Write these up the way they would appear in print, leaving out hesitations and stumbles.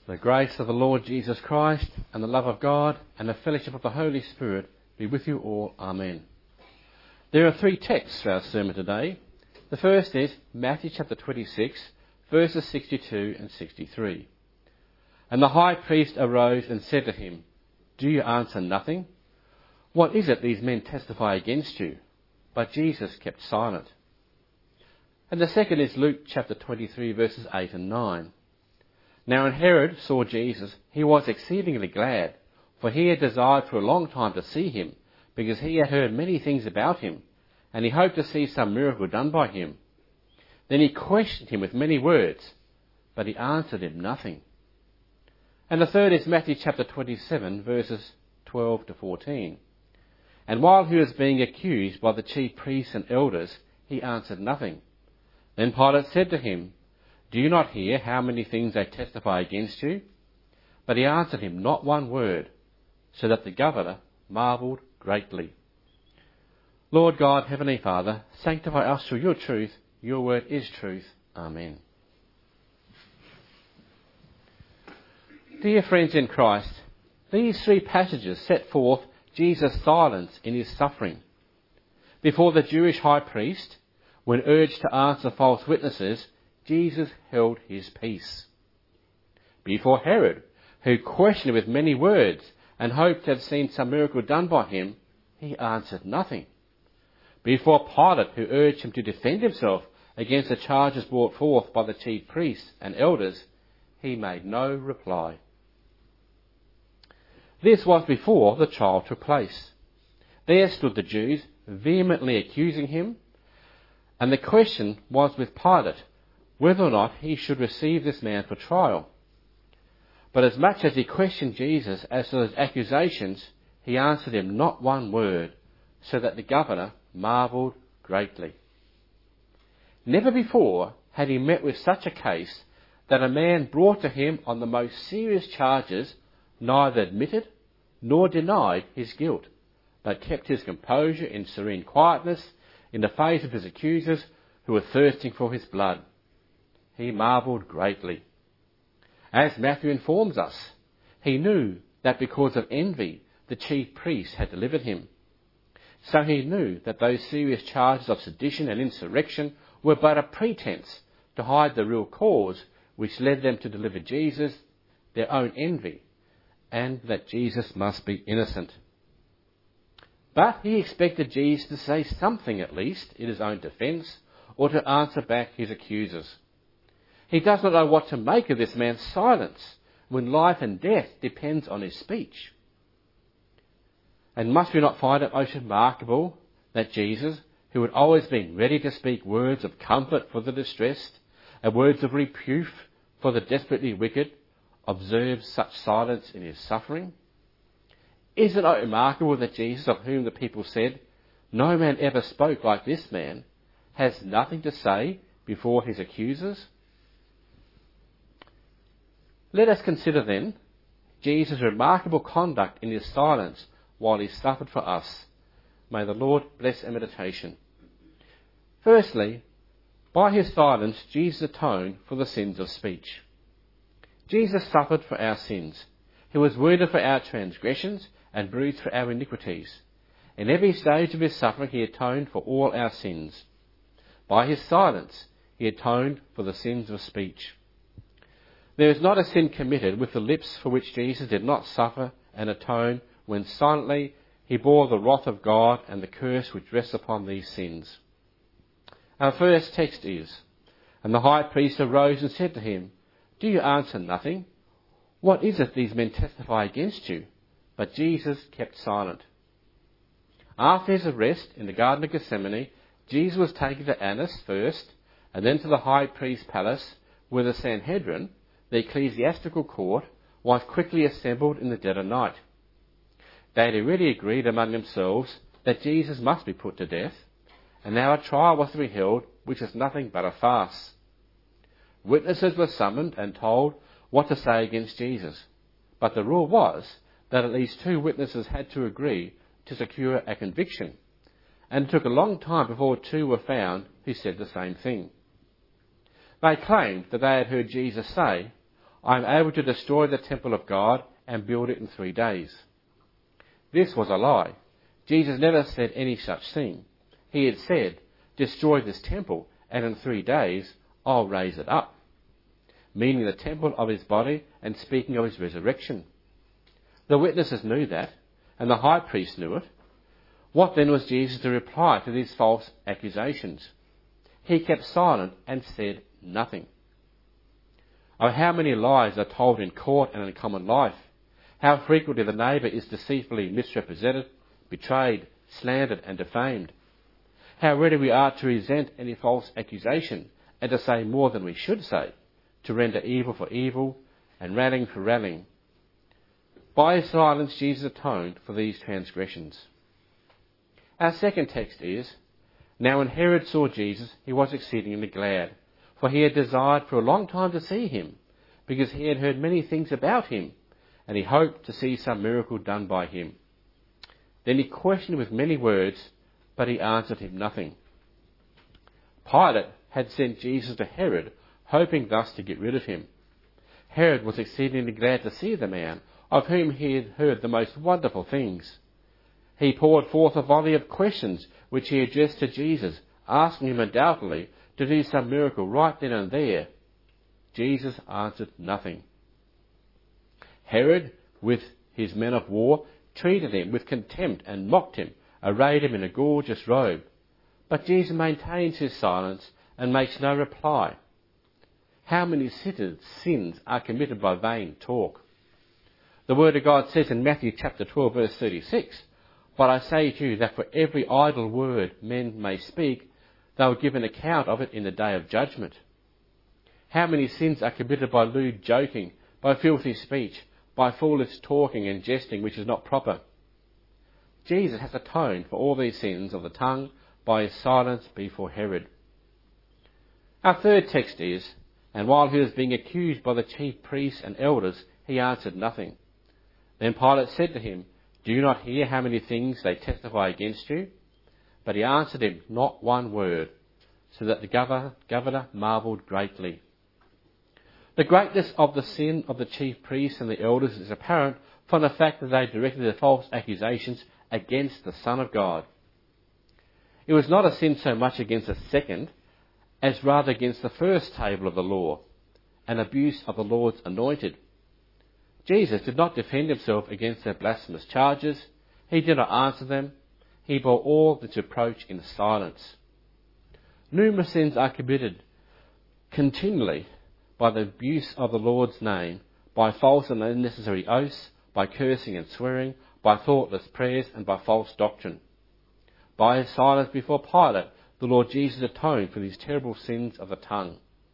The grace of the Lord Jesus Christ and the love of God and the fellowship of the Holy Spirit be with you all. Amen. There are three texts for our sermon today. The first is Matthew chapter 26, verses 62 and 63. And the high priest arose and said to him, "Do you answer nothing? What is it these men testify against you?" But Jesus kept silent. And the second is Luke chapter 23, verses 8 and 9. Now when Herod saw Jesus, he was exceedingly glad, for he had desired for a long time to see him, because he had heard many things about him, and he hoped to see some miracle done by him. Then he questioned him with many words, but he answered him nothing. And the third is Matthew chapter 27, verses 12 to 14. And while he was being accused by the chief priests and elders, he answered nothing. Then Pilate said to him, "Do you not hear how many things they testify against you?" But he answered him not one word, so that the governor marvelled greatly. Lord God, Heavenly Father, sanctify us through your truth. Your word is truth. Amen. Dear friends in Christ, these three passages set forth Jesus' silence in his suffering. Before the Jewish high priest, when urged to answer false witnesses, Jesus held his peace. Before Herod, who questioned him with many words and hoped to have seen some miracle done by him, he answered nothing. Before Pilate, who urged him to defend himself against the charges brought forth by the chief priests and elders, he made no reply. This was before the trial took place. There stood the Jews vehemently accusing him, and the question was with Pilate whether or not he should receive this man for trial. But as much as he questioned Jesus as to those accusations, he answered him not one word, so that the governor marvelled greatly. Never before had he met with such a case that a man brought to him on the most serious charges neither admitted nor denied his guilt, but kept his composure in serene quietness in the face of his accusers who were thirsting for his blood. He marvelled greatly. As Matthew informs us, he knew that because of envy the chief priests had delivered him. So he knew that those serious charges of sedition and insurrection were but a pretense to hide the real cause which led them to deliver Jesus, their own envy, and that Jesus must be innocent. But he expected Jesus to say something at least in his own defence, or to answer back his accusers. He does not know what to make of this man's silence when life and death depends on his speech. And must we not find it most remarkable that Jesus, who had always been ready to speak words of comfort for the distressed and words of reproof for the desperately wicked, observes such silence in his suffering? Is it not remarkable that Jesus, of whom the people said, "No man ever spoke like this man," has nothing to say before his accusers? Let us consider then Jesus' remarkable conduct in his silence while he suffered for us. May the Lord bless our meditation. Firstly, by his silence, Jesus atoned for the sins of speech. Jesus suffered for our sins. He was wounded for our transgressions and bruised for our iniquities. In every stage of his suffering, he atoned for all our sins. By his silence, he atoned for the sins of speech. There is not a sin committed with the lips for which Jesus did not suffer and atone when silently he bore the wrath of God and the curse which rests upon these sins. Our first text is, "And the high priest arose and said to him, 'Do you answer nothing? What is it these men testify against you?' But Jesus kept silent." After his arrest in the Garden of Gethsemane, Jesus was taken to Annas first, and then to the high priest's palace, where the Sanhedrin, the ecclesiastical court, was quickly assembled in the dead of night. They had already agreed among themselves that Jesus must be put to death, and now a trial was to be held which was nothing but a farce. Witnesses were summoned and told what to say against Jesus, but the rule was that at least two witnesses had to agree to secure a conviction, and it took a long time before two were found who said the same thing. They claimed that they had heard Jesus say, I am able to destroy the temple of God and build it in 3 days. This was a lie. Jesus never said any such thing. He had said, destroy this temple, and in 3 days I'll raise it up, meaning the temple of his body and speaking of his resurrection. The witnesses knew that, and the high priest knew it. What then was Jesus to reply to these false accusations? He kept silent and said nothing. Oh, how many lies are told in court and in common life. How frequently the neighbour is deceitfully misrepresented, betrayed, slandered and defamed. How ready we are to resent any false accusation and to say more than we should say, to render evil for evil and rallying for rallying. By his silence, Jesus atoned for these transgressions. Our second text is, now when Herod saw Jesus, he was exceedingly glad, for he had desired for a long time to see him, because he had heard many things about him, and he hoped to see some miracle done by him. Then he questioned with many words, but he answered him nothing. Pilate had sent Jesus to Herod, hoping thus to get rid of him. Herod was exceedingly glad to see the man, of whom he had heard the most wonderful things. He poured forth a volley of questions which he addressed to Jesus, asking him undoubtedly to do some miracle right then and there. Jesus answered nothing. Herod, with his men of war, treated him with contempt and mocked him, arrayed him in a gorgeous robe. But Jesus maintains his silence and makes no reply. How many sins are committed by vain talk? The Word of God says in Matthew chapter 12 verse 36, but I say to you that for every idle word men may speak, they will give an account of it in the day of judgment. How many sins are committed by lewd joking, by filthy speech, by foolish talking and jesting which is not proper? Jesus has atoned for all these sins of the tongue by his silence before Herod. Our third text is, and while he was being accused by the chief priests and elders, he answered nothing. Then Pilate said to him, do you not hear how many things they testify against you? But he answered him not one word, so that the governor marvelled greatly. The greatness of the sin of the chief priests and the elders is apparent from the fact that they directed their false accusations against the Son of God. It was not a sin so much against the second, as rather against the first table of the law, an abuse of the Lord's anointed. Jesus did not defend himself against their blasphemous charges. He did not answer them. He bore all this reproach in silence. Numerous sins are committed continually by the abuse of the Lord's name, by false and unnecessary oaths, by cursing and swearing, by thoughtless prayers, and by false doctrine. By his silence before Pilate, the Lord Jesus atoned for these terrible sins of the tongue.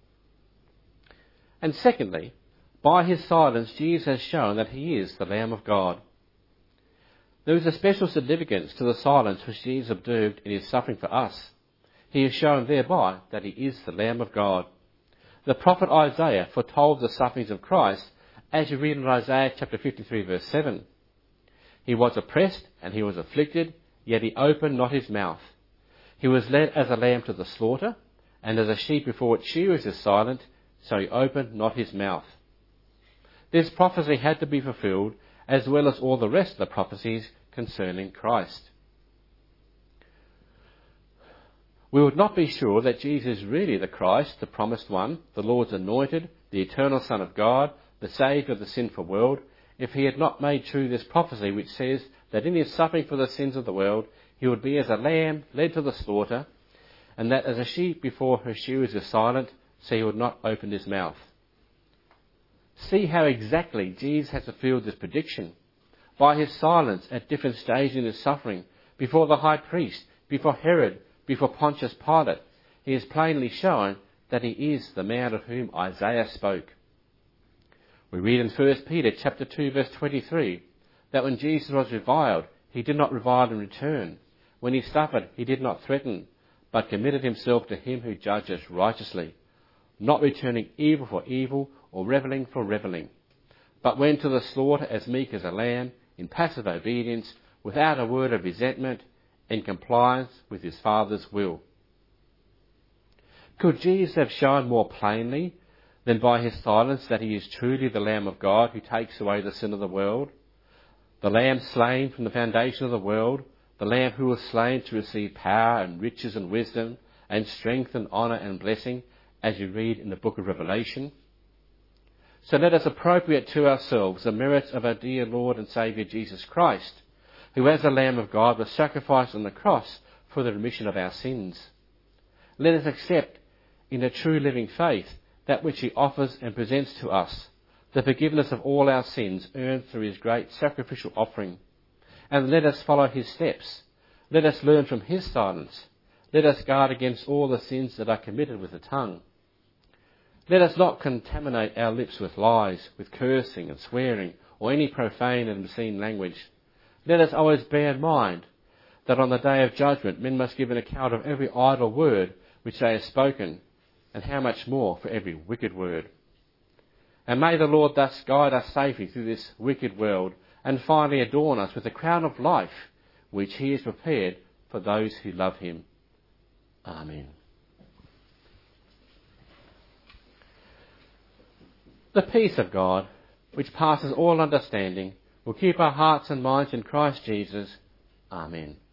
And secondly, by his silence, Jesus has shown that he is the Lamb of God. There is a special significance to the silence which Jesus observed in his suffering for us. He has shown thereby that he is the Lamb of God. The prophet Isaiah foretold the sufferings of Christ, as you read in Isaiah chapter 53 verse 7. He was oppressed and he was afflicted, yet he opened not his mouth. He was led as a lamb to the slaughter, and as a sheep before its shearers is silent, so he opened not his mouth. This prophecy had to be fulfilled, as well as all the rest of the prophecies concerning Christ. We would not be sure that Jesus is really the Christ, the promised one, the Lord's anointed, the eternal Son of God, the Saviour of the sinful world, if he had not made true this prophecy which says that in his suffering for the sins of the world, he would be as a lamb led to the slaughter, and that as a sheep before her shearers is silent, so he would not open his mouth. See how exactly Jesus has fulfilled this prediction. By his silence at different stages in his suffering, before the high priest, before Herod, before Pontius Pilate, he has plainly shown that he is the man of whom Isaiah spoke. We read in 1 Peter chapter 2 verse 23 that when Jesus was reviled, he did not revile in return. When he suffered, he did not threaten, but committed himself to him who judges righteously, not returning evil for evil or reviling for reviling, but went to the slaughter as meek as a lamb, in passive obedience, without a word of resentment, in compliance with his Father's will. Could Jesus have shown more plainly then by his silence that he is truly the Lamb of God who takes away the sin of the world, the Lamb slain from the foundation of the world, the Lamb who was slain to receive power and riches and wisdom and strength and honour and blessing, as you read in the book of Revelation. So let us appropriate to ourselves the merits of our dear Lord and Saviour Jesus Christ, who as the Lamb of God was sacrificed on the cross for the remission of our sins. Let us accept in a true living faith that which he offers and presents to us, the forgiveness of all our sins earned through his great sacrificial offering. And let us follow his steps. Let us learn from his silence. Let us guard against all the sins that are committed with the tongue. Let us not contaminate our lips with lies, with cursing and swearing, or any profane and obscene language. Let us always bear in mind that on the day of judgment men must give an account of every idle word which they have spoken, and how much more for every wicked word. And may the Lord thus guide us safely through this wicked world, and finally adorn us with the crown of life which he has prepared for those who love him. Amen. The peace of God, which passes all understanding, will keep our hearts and minds in Christ Jesus. Amen.